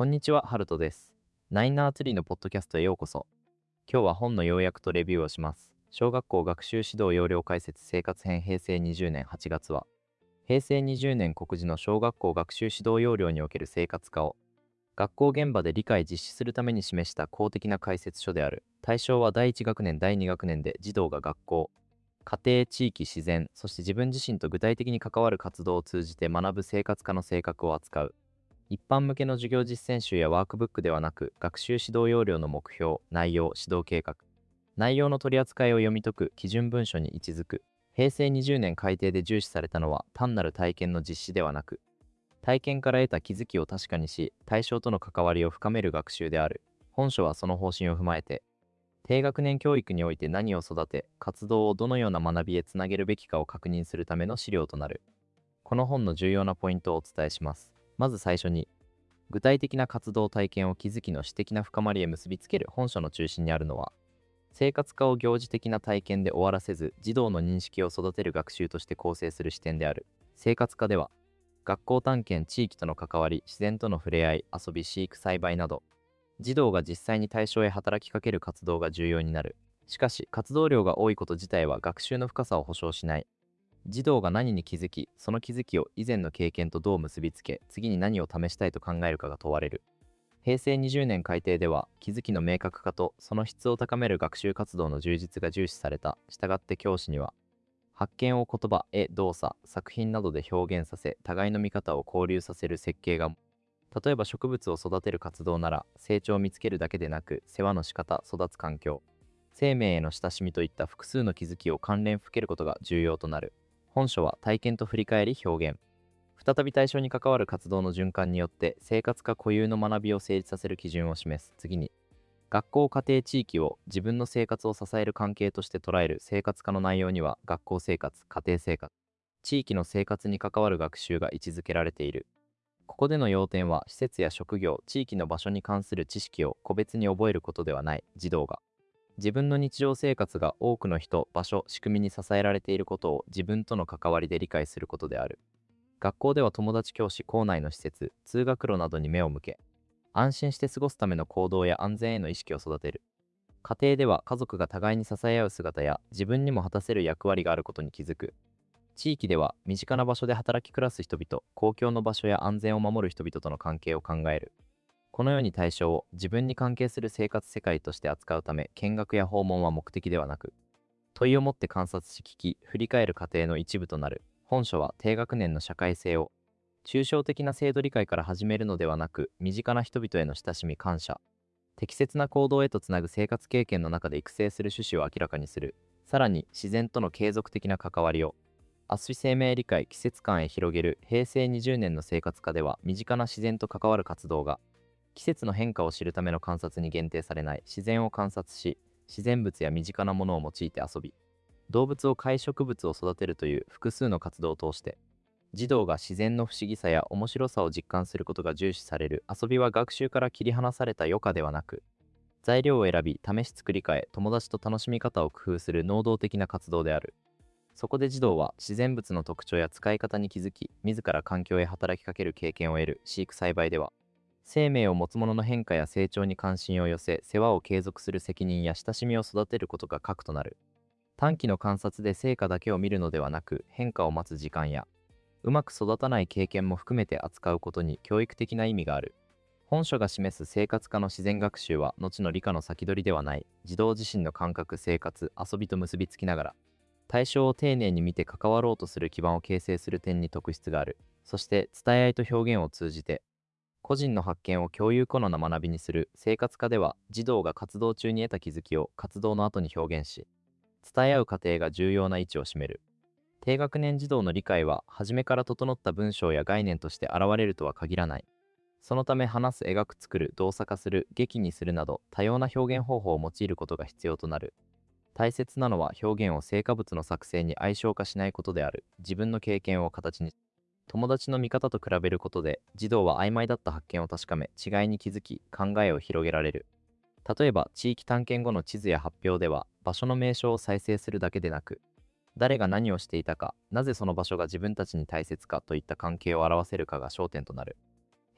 こんにちは、ハルトです。ナインナーツリーのポッドキャストへようこそ。今日は本の要約とレビューをします。小学校学習指導要領解説生活編平成20年8月は、平成20年告示の小学校学習指導要領における生活科を、学校現場で理解実施するために示した公的な解説書である。対象は第1学年、第2学年で児童が学校、家庭、地域、自然、そして自分自身と具体的に関わる活動を通じて学ぶ生活科の性格を扱う。一般向けの授業実践集やワークブックではなく、学習指導要領の目標、内容、指導計画、内容の取り扱いを読み解く基準文書に位置づく。平成20年改定で重視されたのは、単なる体験の実施ではなく、体験から得た気づきを確かにし、対象との関わりを深める学習である。本書はその方針を踏まえて、低学年教育において何を育て、活動をどのような学びへつなげるべきかを確認するための資料となる。この本の重要なポイントをお伝えします。まず最初に、具体的な活動体験を気づきの私的な深まりへ結びつける。本書の中心にあるのは、生活科を行事的な体験で終わらせず、児童の認識を育てる学習として構成する視点である。生活科では、学校探検、地域との関わり、自然との触れ合い、遊び、飼育、栽培など、児童が実際に対象へ働きかける活動が重要になる。しかし、活動量が多いこと自体は学習の深さを保証しない。児童が何に気づき、その気づきを以前の経験とどう結びつけ、次に何を試したいと考えるかが問われる。平成20年改定では、気づきの明確化とその質を高める学習活動の充実が重視された。したがって教師には、発見を言葉、絵、動作、作品などで表現させ、互いの見方を交流させる設計が、例えば植物を育てる活動なら、成長を見つけるだけでなく、世話の仕方、育つ環境、生命への親しみといった複数の気づきを関連付けることが重要となる。本書は体験と振り返り表現、再び対象に関わる活動の循環によって生活科固有の学びを成立させる基準を示す。次に、学校家庭地域を自分の生活を支える関係として捉える。生活科の内容には、学校生活、家庭生活、地域の生活に関わる学習が位置づけられている。ここでの要点は、施設や職業、地域の場所に関する知識を個別に覚えることではない。児童が自分の日常生活が多くの人、場所、仕組みに支えられていることを自分との関わりで理解することである。学校では友達教師、校内の施設、通学路などに目を向け、安心して過ごすための行動や安全への意識を育てる。家庭では家族が互いに支え合う姿や自分にも果たせる役割があることに気づく。地域では身近な場所で働き暮らす人々、公共の場所や安全を守る人々との関係を考える。このように対象を自分に関係する生活世界として扱うため、見学や訪問は目的ではなく、問いをもって観察し聞き、振り返る過程の一部となる。本書は低学年の社会性を、抽象的な制度理解から始めるのではなく、身近な人々への親しみ、感謝、適切な行動へとつなぐ生活経験の中で育成する趣旨を明らかにする。さらに、自然との継続的な関わりを、明日生命理解、季節感へ広げる。平成20年の生活科では、身近な自然と関わる活動が、季節の変化を知るための観察に限定されない。自然を観察し、自然物や身近なものを用いて遊び、動物を飼い、植物を育てるという複数の活動を通して、児童が自然の不思議さや面白さを実感することが重視される。遊びは学習から切り離された余暇ではなく、材料を選び、試し作り変え、友達と楽しみ方を工夫する能動的な活動である。そこで児童は自然物の特徴や使い方に気づき、自ら環境へ働きかける経験を得る。飼育栽培では、生命を持つ者の変化や成長に関心を寄せ、世話を継続する責任や親しみを育てることが核となる。短期の観察で成果だけを見るのではなく、変化を待つ時間や、うまく育たない経験も含めて扱うことに教育的な意味がある。本書が示す生活科の自然学習は、後の理科の先取りではない。児童自身の感覚、生活、遊びと結びつきながら、対象を丁寧に見て関わろうとする基盤を形成する点に特質がある。そして、伝え合いと表現を通じて、個人の発見を共有可能な学びにする。生活科では、児童が活動中に得た気づきを活動の後に表現し、伝え合う過程が重要な位置を占める。低学年児童の理解は、初めから整った文章や概念として現れるとは限らない。そのため、話す、描く、作る、動作化する、劇にするなど、多様な表現方法を用いることが必要となる。大切なのは、表現を成果物の作成に相性化しないことである。自分の経験を形に、友達の見方と比べることで、児童は曖昧だった発見を確かめ、違いに気づき、考えを広げられる。例えば、地域探検後の地図や発表では、場所の名称を再生するだけでなく、誰が何をしていたか、なぜその場所が自分たちに大切かといった関係を表せるかが焦点となる。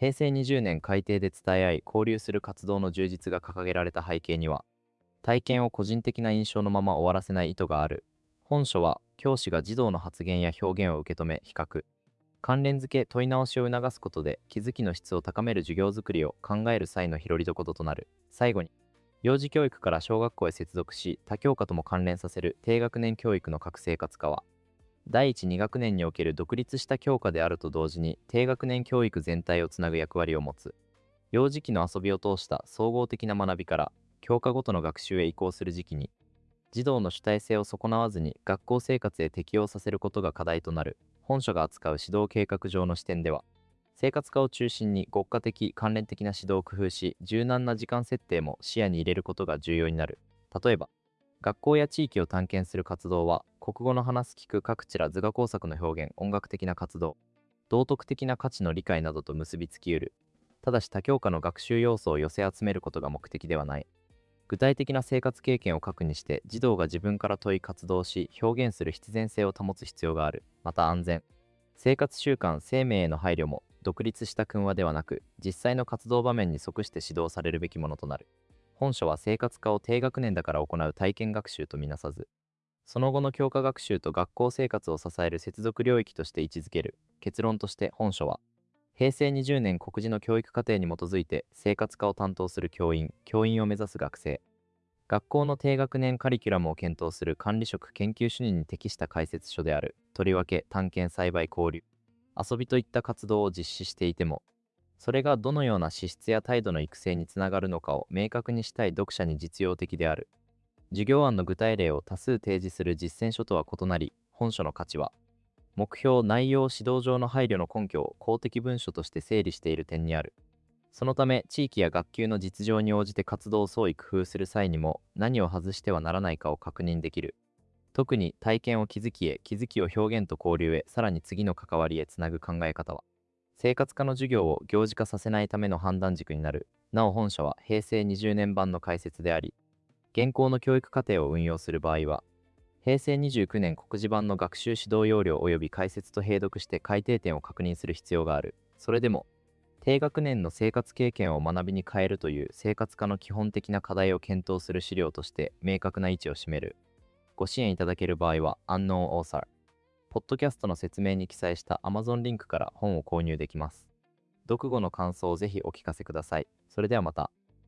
平成20年改定で伝え合い交流する活動の充実が掲げられた背景には、体験を個人的な印象のまま終わらせない意図がある。本書は教師が児童の発言や表現を受け止め比較、関連付け問い直しを促すことで気づきの質を高める授業づくりを考える際の拾りどころとなる。最後に、幼児教育から小学校へ接続し他教科とも関連させる低学年教育の核生活化は、第一2学年における独立した教科であると同時に低学年教育全体をつなぐ役割を持つ。幼児期の遊びを通した総合的な学びから教科ごとの学習へ移行する時期に、児童の主体性を損なわずに学校生活へ適応させることが課題となる。本書が扱う指導計画上の視点では、生活科を中心に国家的関連的な指導を工夫し、柔軟な時間設定も視野に入れることが重要になる。例えば、学校や地域を探検する活動は、国語の話す聞く各地ら図画工作の表現、音楽的な活動、道徳的な価値の理解などと結びつきうる。ただし他教科の学習要素を寄せ集めることが目的ではない。具体的な生活経験を核にして児童が自分から問い活動し表現する必然性を保つ必要がある。また安全、生活習慣、生命への配慮も独立した訓話ではなく実際の活動場面に即して指導されるべきものとなる。本書は生活科を低学年だから行う体験学習とみなさず、その後の教科学習と学校生活を支える接続領域として位置づける。結論として本書は、平成20年告示の教育課程に基づいて生活科を担当する教員を目指す学生、学校の低学年カリキュラムを検討する管理職研究主任に適した解説書である。とりわけ探検、栽培、交流、遊びといった活動を実施していても、それがどのような資質や態度の育成につながるのかを明確にしたい読者に実用的である。授業案の具体例を多数提示する実践書とは異なり、本書の価値は、目標、内容、指導上の配慮の根拠を公的文書として整理している点にある。そのため、地域や学級の実情に応じて活動を創意工夫する際にも、何を外してはならないかを確認できる。特に体験を気づきへ、気づきを表現と交流へ、さらに次の関わりへつなぐ考え方は、生活科の授業を行事化させないための判断軸になる。なお本書は平成20年版の解説であり、現行の教育課程を運用する場合は、平成29年告示版の学習指導要領及び解説と併読して改訂点を確認する必要がある。それでも、低学年の生活経験を学びに変えるという生活科の基本的な課題を検討する資料として明確な位置を占める。ご支援いただける場合は、Unknown Author、ポッドキャストの説明に記載した Amazon リンクから本を購入できます。読後の感想をぜひお聞かせください。それではまた。